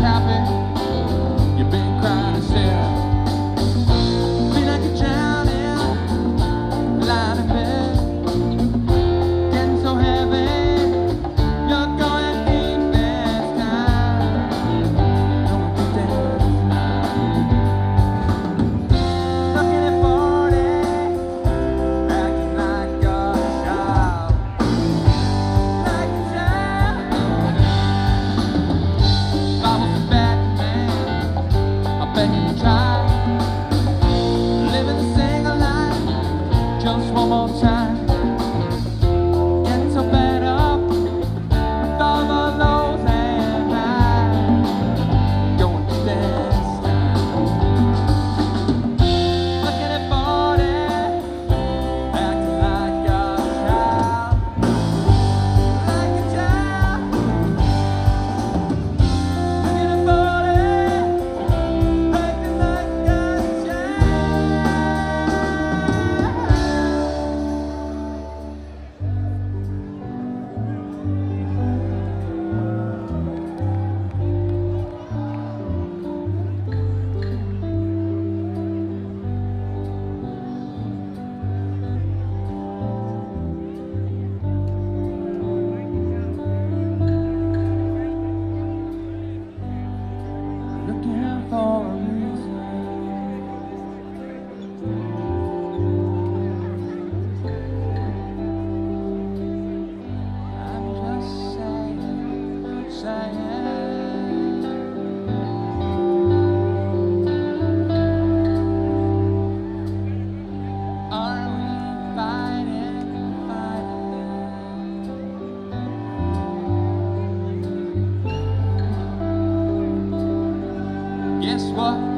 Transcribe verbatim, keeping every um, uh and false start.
happy. You've been crying and sad. Feel like you're drowning, lying in bed, getting so heavy. You're going deep this time. Don't do that. Looking at forty, acting like a child, like a child. If I was a bad man, I bet you would try living a single life just one more time. Getting so bad up with all the lows and highs. Going to this time. Looking at forty, acting like a child, like a child. Looking at forty, acting like a child. Looking for a reason. I'm just saying, saying. Are we fighting, fighting? Guess what?